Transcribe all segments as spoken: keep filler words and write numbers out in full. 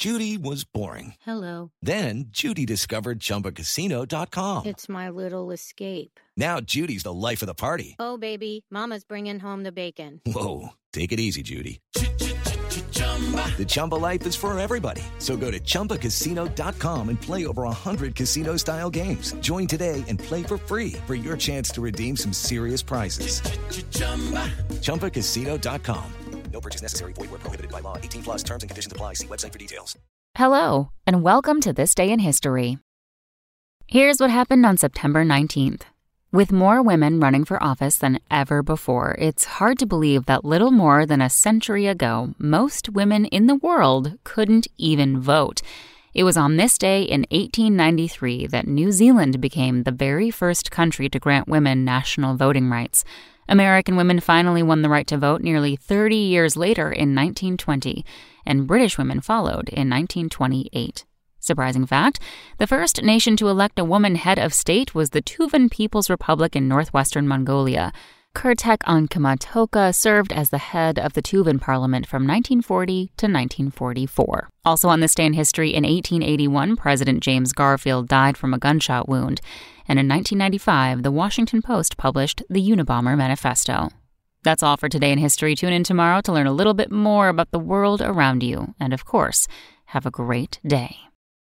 Judy was boring. Hello. Then Judy discovered Chumba Casino dot com. It's my little escape. Now Judy's the life of the party. Oh, baby, mama's bringing home the bacon. Whoa, take it easy, Judy. The Chumba life is for everybody. So go to Chumba Casino dot com and play over one hundred casino-style games. Join today and play for free for your chance to redeem some serious prizes. Chumba Casino dot com. No purchase necessary. Void where prohibited by law. eighteen plus terms and conditions apply. See website for details. Hello, and welcome to This Day in History. Here's what happened on September nineteenth. With more women running for office than ever before, it's hard to believe that little more than a century ago, most women in the world couldn't even vote. It was on this day in eighteen ninety-three that New Zealand became the very first country to grant women national voting rights. American women finally won the right to vote nearly thirty years later in nineteen twenty, and British women followed in nineteen twenty-eight. Surprising fact, the first nation to elect a woman head of state was the Tuvan People's Republic in northwestern Mongolia. Kurtek Ankama served as the head of the Tuvan Parliament from nineteen forty to nineteen forty-four. Also on this day in history, in eighteen eighty-one, President James Garfield died from a gunshot wound. And in nineteen ninety-five, the Washington Post published the Unabomber Manifesto. That's all for today in history. Tune in tomorrow to learn a little bit more about the world around you. And of course, have a great day.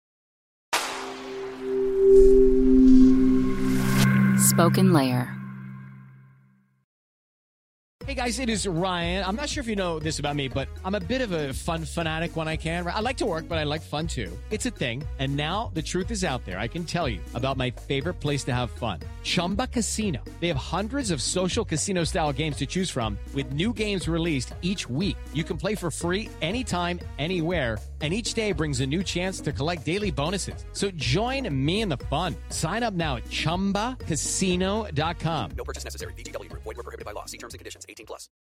Spoken Layer. Hey guys, it is Ryan. I'm not sure if you know this about me, but I'm a bit of a fun fanatic when I can. I like to work, but I like fun too. It's a thing. And now the truth is out there. I can tell you about my favorite place to have fun. Chumba Casino. They have hundreds of social casino style games to choose from with new games released each week. You can play for free anytime, anywhere. And each day brings a new chance to collect daily bonuses. So join me in the fun. Sign up now at Chumba Casino dot com. No purchase necessary. V G W. Void where prohibited by law. See terms and conditions. eighteen plus.